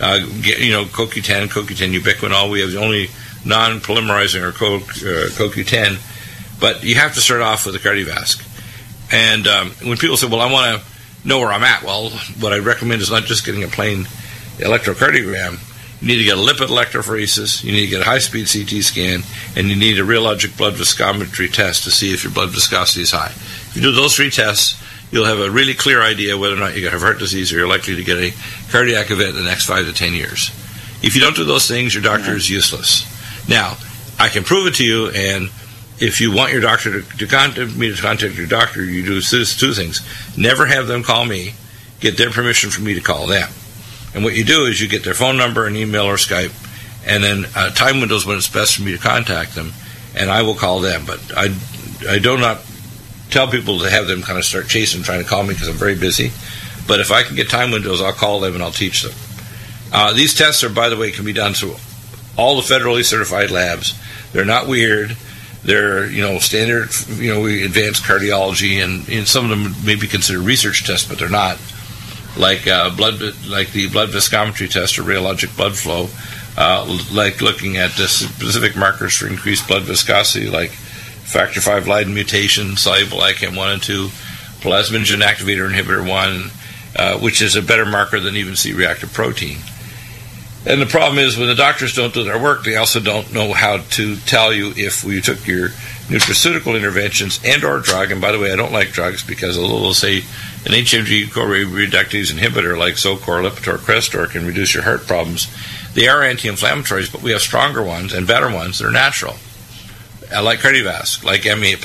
CoQ10, ubiquinol. We have the only non-polymerizing or CoQ10, but you have to start off with a cardiovasc. And when people say, well, I want to know where I'm at, well, what I recommend is not just getting a plain electrocardiogram. You need to get a lipid electrophoresis, you need to get a high-speed CT scan, and you need a rheologic blood viscometry test to see if your blood viscosity is high. If you do those 3 tests, you'll have a really clear idea whether or not you have heart disease or you're likely to get a cardiac event in the next 5 to 10 years. If you don't do those things, your doctor is useless. Now, I can prove it to you, and if you want your doctor to contact your doctor, you do 2 things. Never have them call me, get their permission for me to call them. And what you do is you get their phone number and email or Skype, and then time windows when it's best for me to contact them, and I will call them. But I do not tell people to have them kind of start chasing, trying to call me because I'm very busy. But if I can get time windows, I'll call them and I'll teach them. These tests are, by the way, can be done through all the federally certified labs. They're not weird. They're, standard, advanced cardiology, and some of them may be considered research tests, but they're not. Like the blood viscometry test or rheologic blood flow, like looking at the specific markers for increased blood viscosity, like factor V Leiden mutation, soluble ICAM1 and 2, plasminogen activator inhibitor 1, which is a better marker than even C-reactive protein. And the problem is when the doctors don't do their work, they also don't know how to tell you if you took your nutraceutical interventions and or drug. And by the way, I don't like drugs because they'll say an HMG-CoA reductase inhibitor like Zocor, Lipitor, Crestor can reduce your heart problems. They are anti-inflammatories, but we have stronger ones and better ones that are natural. Like Cardiovasc, like MA+.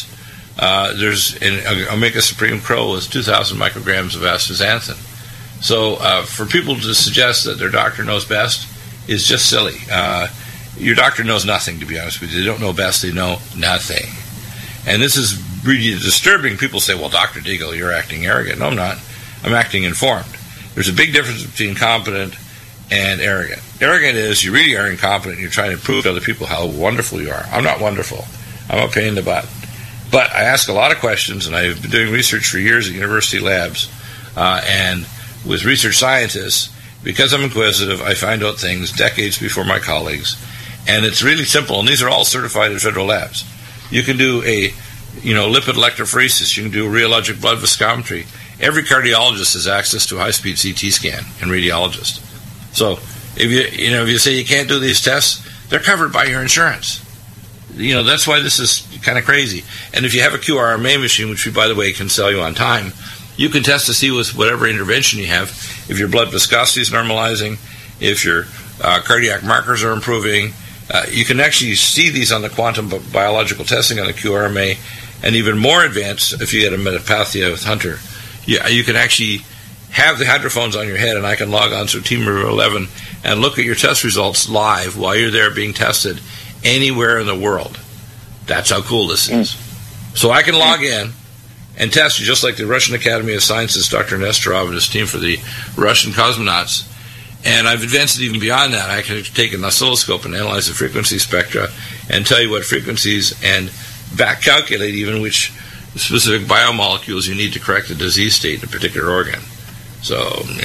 There's an Omega Supreme Krill with 2,000 micrograms of astaxanthin. So for people to suggest that their doctor knows best is just silly. Your doctor knows nothing, to be honest with you. They don't know best, they know nothing. And this is really disturbing. People say, well, Dr. Deagle, you're acting arrogant. No, I'm not. I'm acting informed. There's a big difference between competent and arrogant. Arrogant is you really are incompetent. You're trying to prove to other people how wonderful you are. I'm not wonderful. I'm a pain in the butt. But I ask a lot of questions, and I've been doing research for years at university labs and with research scientists. Because I'm inquisitive, I find out things decades before my colleagues. And it's really simple, and these are all certified in federal labs. You can do a lipid electrophoresis. You can do a rheologic blood viscometry. Every cardiologist has access to a high-speed CT scan and radiologist. So if you say you can't do these tests, they're covered by your insurance. That's why this is kind of crazy. And if you have a QRMA machine, which we, by the way, can sell you on time, you can test to see with whatever intervention you have if your blood viscosity is normalizing, if your cardiac markers are improving. You can actually see these on the quantum biological testing on the QRMA, and even more advanced if you get a metapathia with Hunter. You can actually have the hydrophones on your head, and I can log on to Team 11 and look at your test results live while you're there being tested anywhere in the world. That's how cool this is. So I can log in and test you just like the Russian Academy of Sciences, Dr. Nesterov and his team for the Russian cosmonauts. And I've advanced it even beyond that. I can take an oscilloscope and analyze the frequency spectra and tell you what frequencies and back calculate even which specific biomolecules you need to correct the disease state in a particular organ. So,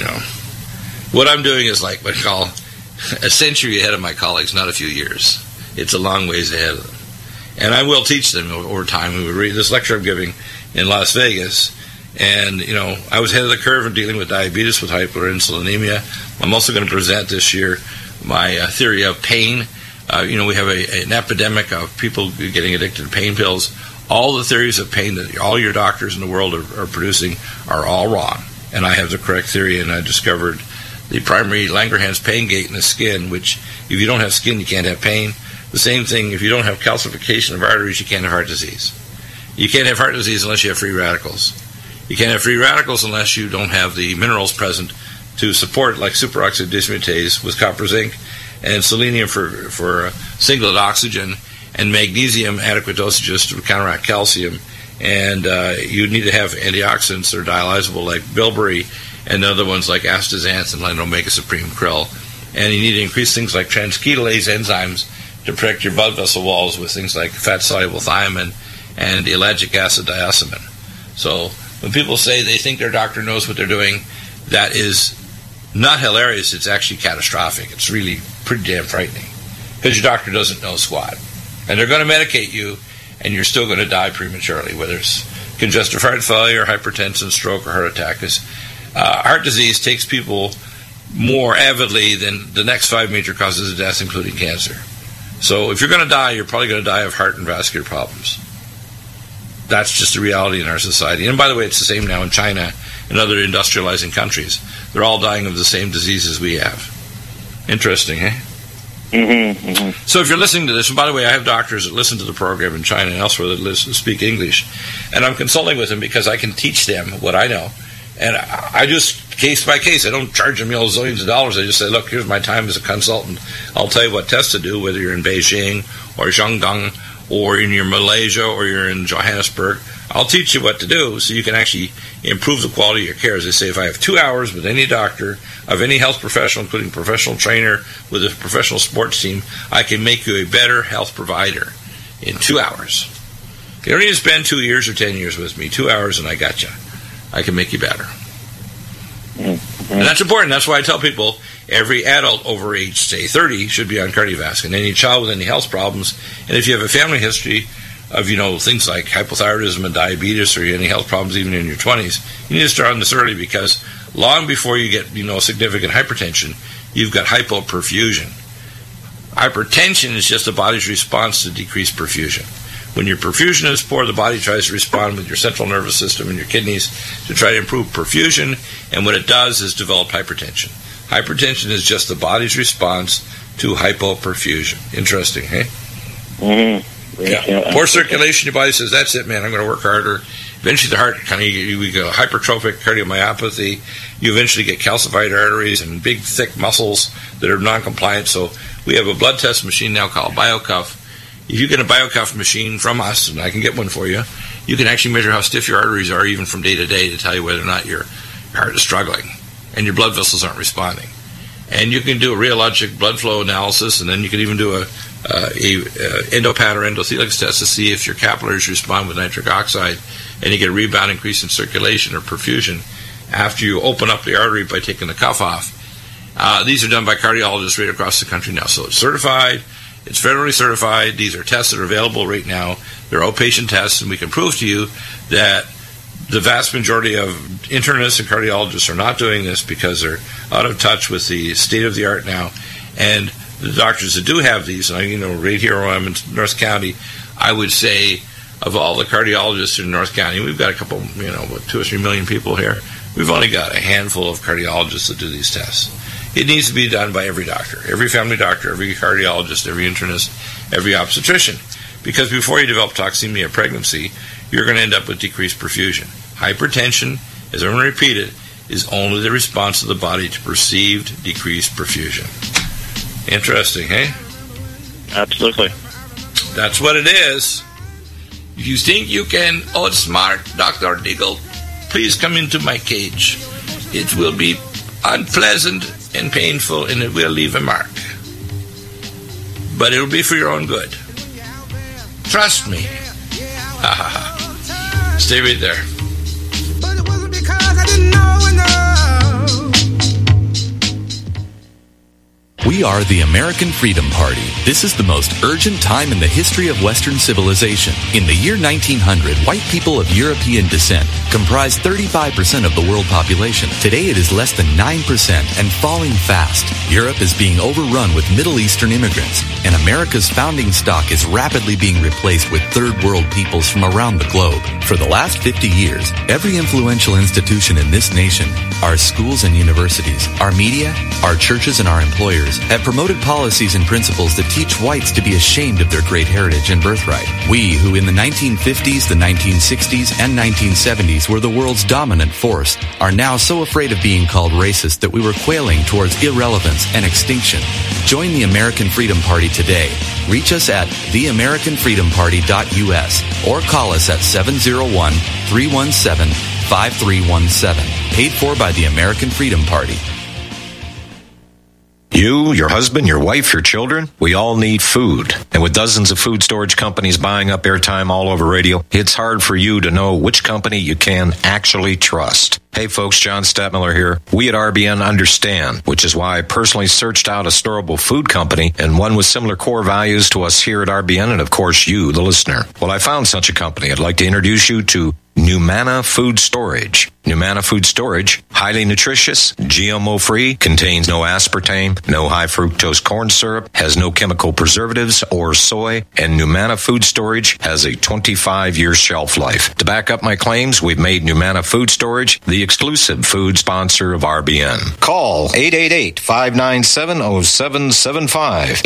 what I'm doing is like what I call a century ahead of my colleagues, not a few years. It's a long ways ahead of them. And I will teach them over time. We would read this lecture I'm giving in Las Vegas, and I was ahead of the curve in dealing with diabetes with hyperinsulinemia. I'm also going to present this year my theory of pain. We have an epidemic of people getting addicted to pain pills All the theories of pain that all your doctors in the world are producing are all wrong. And I have the correct theory, and I discovered the primary Langerhans pain gate in the skin, which if you don't have skin, you can't have pain. The same thing, if you don't have calcification of arteries, you can't have heart disease. You can't have heart disease unless you have free radicals. You can't have free radicals unless you don't have the minerals present to support, like superoxide dismutase with copper, zinc, and selenium for singlet oxygen, and magnesium, adequate dosages to counteract calcium. And you need to have antioxidants that are dialyzable, like bilberry, and other ones like astaxanthin and omega supreme krill. And you need to increase things like transketolase enzymes to protect your blood vessel walls with things like fat-soluble thiamine and ellagic acid diacemin. So when people say they think their doctor knows what they're doing, that is not hilarious. It's actually catastrophic. It's really pretty damn frightening, because your doctor doesn't know squat. And they're going to medicate you, and you're still going to die prematurely, whether it's congestive heart failure, hypertension, stroke, or heart attack. Because heart disease takes people more avidly than the next 5 major causes of death, including cancer. So if you're going to die, you're probably going to die of heart and vascular problems. That's just the reality in our society. And by the way, it's the same now in China and other industrializing countries. They're all dying of the same diseases we have. Interesting, eh? Mm-hmm, mm-hmm. So if you're listening to this, and by the way, I have doctors that listen to the program in China and elsewhere that speak English, and I'm consulting with them because I can teach them what I know. And I just, case by case, I don't charge them zillions of dollars. I just say, look, here's my time as a consultant. I'll tell you what tests to do, whether you're in Beijing or Shandong or in your Malaysia or you're in Johannesburg. I'll teach you what to do so you can actually improve the quality of your care. As I say, if I have 2 hours with any doctor, of any health professional, including professional trainer with a professional sports team, I can make you a better health provider in 2 hours. You don't need to spend 2 years or 10 years with me. 2 hours and I got you. I can make you better. Mm-hmm. And that's important. That's why I tell people every adult over age, say, 30 should be on cardiovascular. And any child with any health problems, and if you have a family history of, things like hypothyroidism and diabetes or any health problems even in your 20s, you need to start on this early, because long before you get, significant hypertension, you've got hypoperfusion. Hypertension is just the body's response to decreased perfusion. When your perfusion is poor, the body tries to respond with your central nervous system and your kidneys to try to improve perfusion, and what it does is develop hypertension. Hypertension is just the body's response to hypoperfusion. Interesting, hey? Mm-hmm. Yeah. Poor circulation, your body says, that's it, man, I'm going to work harder. Eventually the heart we go hypertrophic cardiomyopathy. You eventually get calcified arteries and big, thick muscles that are non-compliant. So we have a blood test machine now called BioCuff. If you get a BioCuff machine from us, and I can get one for you, you can actually measure how stiff your arteries are even from day to day to tell you whether or not your heart is struggling and your blood vessels aren't responding. And you can do a rheologic blood flow analysis, and then you can even do a endopat or endothelix test to see if your capillaries respond with nitric oxide, and you get a rebound increase in circulation or perfusion after you open up the artery by taking the cuff off. These are done by cardiologists right across the country now. So it's certified. It's federally certified. These are tests that are available right now. They're outpatient tests, and we can prove to you that the vast majority of internists and cardiologists are not doing this because they're out of touch with the state of the art now. And the doctors that do have these, and right here where I'm in North County, I would say of all the cardiologists in North County, we've got a couple, 2 or 3 million people here. We've only got a handful of cardiologists that do these tests. It needs to be done by every doctor, every family doctor, every cardiologist, every internist, every obstetrician. Because before you develop toxemia of pregnancy, you're going to end up with decreased perfusion. Hypertension, as I'm going to repeat it, is only the response of the body to perceived decreased perfusion. Interesting, hey? Absolutely. That's what it is. If you think you can outsmart Dr. Deagle, please come into my cage. It will be unpleasant and painful, and it will leave a mark. But it will be for your own good. Trust me. Stay right there. But it wasn't because I didn't know enough. We are the American Freedom Party. This is the most urgent time in the history of Western civilization. In the year 1900, white people of European descent comprised 35% of the world population. Today it is less than 9% and falling fast. Europe is being overrun with Middle Eastern immigrants, and America's founding stock is rapidly being replaced with third world peoples from around the globe. For the last 50 years, every influential institution in this nation, our schools and universities, our media, our churches, and our employers have promoted policies and principles that teach whites to be ashamed of their great heritage and birthright. We, who in the 1950s, the 1960s, and 1970s were the world's dominant force, are now so afraid of being called racist that we were quailing towards irrelevance and extinction. Join the American Freedom Party today. Reach us at theamericanfreedomparty.us or call us at 701-317-5317. Paid for by the American Freedom Party. You, your husband, your wife, your children, we all need food. And with dozens of food storage companies buying up airtime all over radio, it's hard for you to know which company you can actually trust. Hey folks, John Stadtmiller here. We at RBN understand, which is why I personally searched out a storable food company and one with similar core values to us here at RBN and of course you, the listener. Well, I found such a company. I'd like to introduce you to Numanna Food Storage. Numanna Food Storage, highly nutritious, GMO-free, contains no aspartame, no high-fructose corn syrup, has no chemical preservatives or soy, and Numanna Food Storage has a 25-year shelf life. To back up my claims, we've made Numanna Food Storage the exclusive food sponsor of RBN. Call 888-597-0775,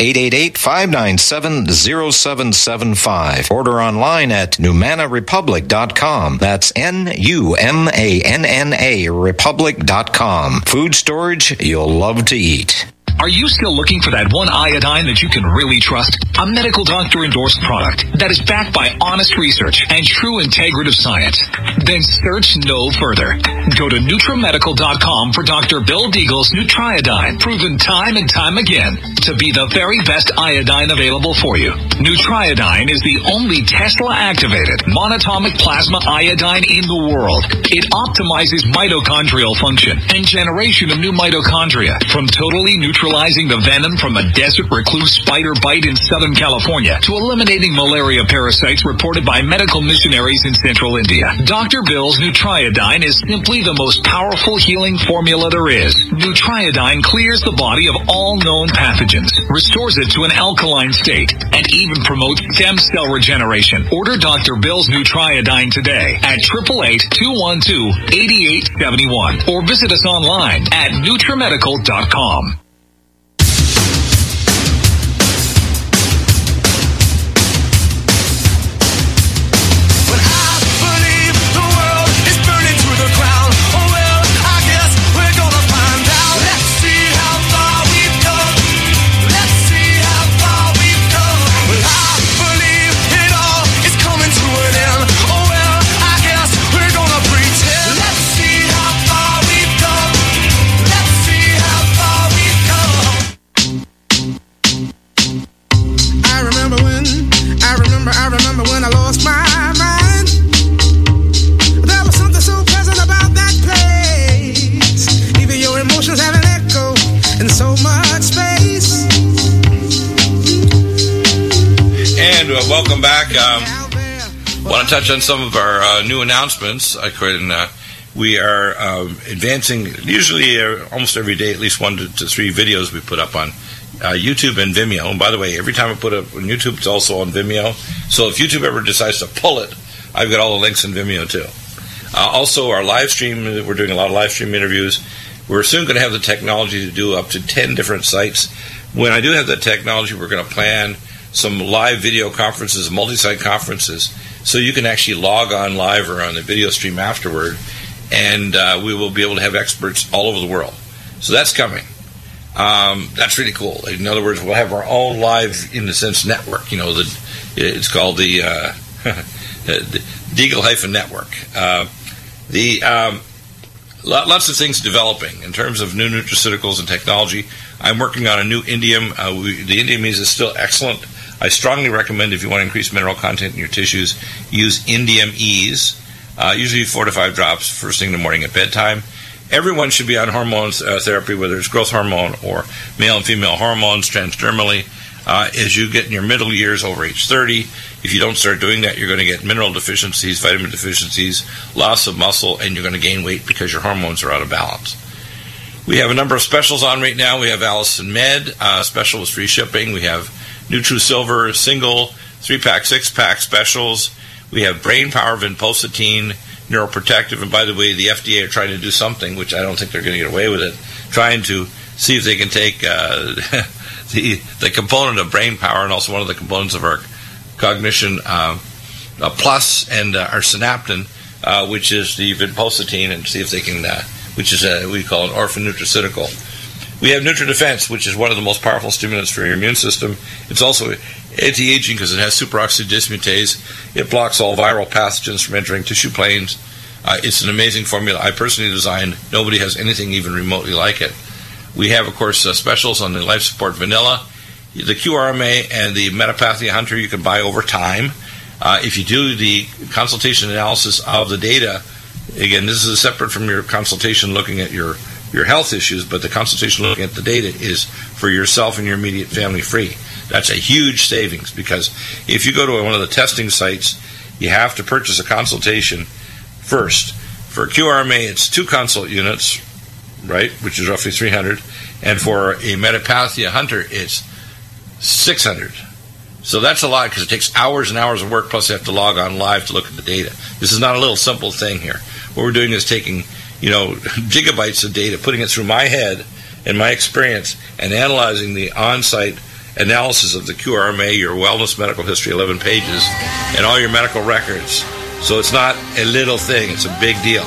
888-597-0775. Order online at NumannaRepublic.com. That's NUMANNA Republic.com. Food storage you'll love to eat. Are you still looking for that one iodine that you can really trust? A medical doctor-endorsed product that is backed by honest research and true integrative science? Then search no further. Go to NutriMedical.com for Dr. Bill Deagle's Nutriodine, proven time and time again to be the very best iodine available for you. Nutriodine is the only Tesla-activated monatomic plasma iodine in the world. It optimizes mitochondrial function and generation of new mitochondria from totally neutralizing the venom from a desert recluse spider bite in Southern California to eliminating malaria parasites reported by medical missionaries in Central India. Dr. Bill's Nutriodine is simply the most powerful healing formula there is. Nutriodine clears the body of all known pathogens, restores it to an alkaline state, and even promotes stem cell regeneration. Order Dr. Bill's Nutriodine today at 888-212-8871 or visit us online at NutriMedical.com. Welcome back. Want to touch on some of our new announcements. We are advancing, usually almost every day, at least 1 to 3 videos we put up on YouTube and Vimeo. And by the way, every time I put up on YouTube, it's also on Vimeo. So if YouTube ever decides to pull it, I've got all the links in Vimeo too. Also, our live stream, we're doing a lot of live stream interviews. We're soon going to have the technology to do up to 10 different sites. When I do have that technology, we're going to plan some live video conferences, multi-site conferences, so you can actually log on live or on the video stream afterward, and we will be able to have experts all over the world. So that's coming. That's really cool. In other words, we'll have our own live, in the sense, network. You know, it's called the Deagle-Network. Lots of things developing in terms of new nutraceuticals and technology. I'm working on a new indium. The indium is still excellent. I strongly recommend, if you want to increase mineral content in your tissues, use Indium Ease, usually 4 to 5 drops first thing in the morning at bedtime. Everyone should be on hormone therapy, whether it's growth hormone or male and female hormones transdermally. As you get in your middle years over age 30, if you don't start doing that, you're going to get mineral deficiencies, vitamin deficiencies, loss of muscle, and you're going to gain weight because your hormones are out of balance. We have a number of specials on right now. We have Allison Med, special with free shipping. We have NutriSilver single, 3-pack, 6-pack specials. We have Brain Power, Vinpocetine, neuroprotective. And by the way, the FDA are trying to do something, which I don't think they're going to get away with it, trying to see if they can take the component of brain power and also one of the components of our cognition plus and our synaptin, which is the vinpocetine, and see if they can, which is we call an orphan nutraceutical. We have NutriDefense, which is one of the most powerful stimulants for your immune system. It's also anti-aging because it has superoxide dismutase. It blocks all viral pathogens from entering tissue planes. It's an amazing formula I personally designed. Nobody has anything even remotely like it. We have, of course, specials on the Life Support Vanilla, the QRMA, and the Metapathia Hunter you can buy over time. If you do the consultation analysis of the data, again, this is separate from your consultation looking at your health issues, but the consultation looking at the data is for yourself and your immediate family free. That's a huge savings, because if you go to one of the testing sites, you have to purchase a consultation first. For QRMA, it's 2 consult units, right, which is roughly $300, and for a Metapathia Hunter, it's $600. So that's a lot, because it takes hours and hours of work, plus you have to log on live to look at the data. This is not a little simple thing here. What we're doing is taking, gigabytes of data, putting it through my head and my experience, and analyzing the on-site analysis of the QRMA, your wellness medical history, 11 pages, and all your medical records. So it's not a little thing, it's a big deal.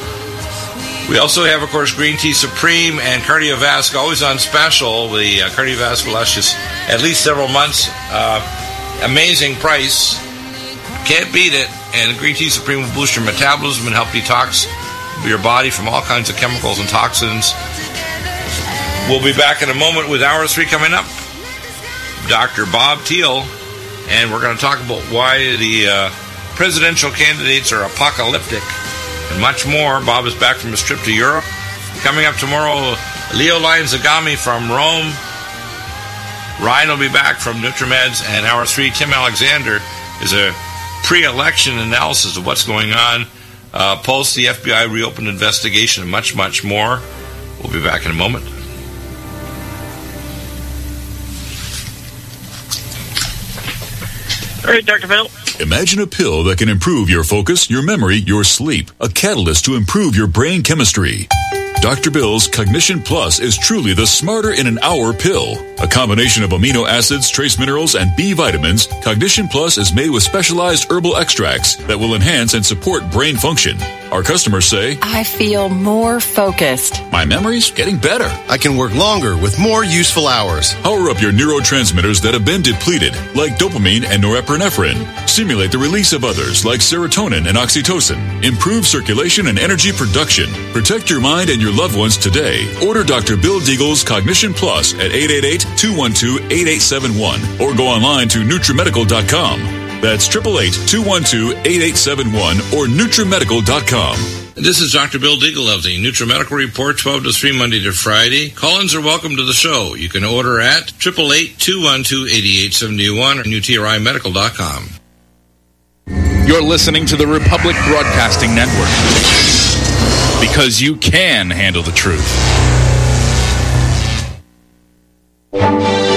We also have, of course, Green Tea Supreme and Cardiovasc, always on special. The Cardiovasc will last you at least several months. Amazing price. Can't beat it. And Green Tea Supreme will boost your metabolism and help detox your body from all kinds of chemicals and toxins. We'll be back in a moment with Hour 3 coming up. Dr. Bob Thiel, and we're going to talk about why the presidential candidates are apocalyptic and much more. Bob is back from his trip to Europe. Coming up tomorrow, Leo Lyons-Zagami from Rome. Ryan will be back from NutriMeds, and Hour 3, Tim Alexander, is a pre-election analysis of what's going on, post the FBI reopened investigation, and much, much more. We'll be back in a moment. All right, Dr. Bill. Imagine a pill that can improve your focus, your memory, your sleep. A catalyst to improve your brain chemistry. Dr. Bill's Cognition Plus is truly the smarter in an hour pill. A combination of amino acids, trace minerals, and B vitamins, Cognition Plus is made with specialized herbal extracts that will enhance and support brain function. Our customers say, I feel more focused. My memory's getting better. I can work longer with more useful hours. Power up your neurotransmitters that have been depleted, like dopamine and norepinephrine. Stimulate the release of others, like serotonin and oxytocin. Improve circulation and energy production. Protect your mind and your loved ones today. Order Dr. Bill Deagle's Cognition Plus at 888-212-8871 or go online to NutriMedical.com. That's 888-212-8871 or NutriMedical.com. This is Dr. Bill Deagle of the NutriMedical Report, 12 to 3, Monday to Friday. Call-ins are welcome to the show. You can order at 888-212-8871 or NutriMedical.com. You're listening to the Republic Broadcasting Network, because you can handle the truth.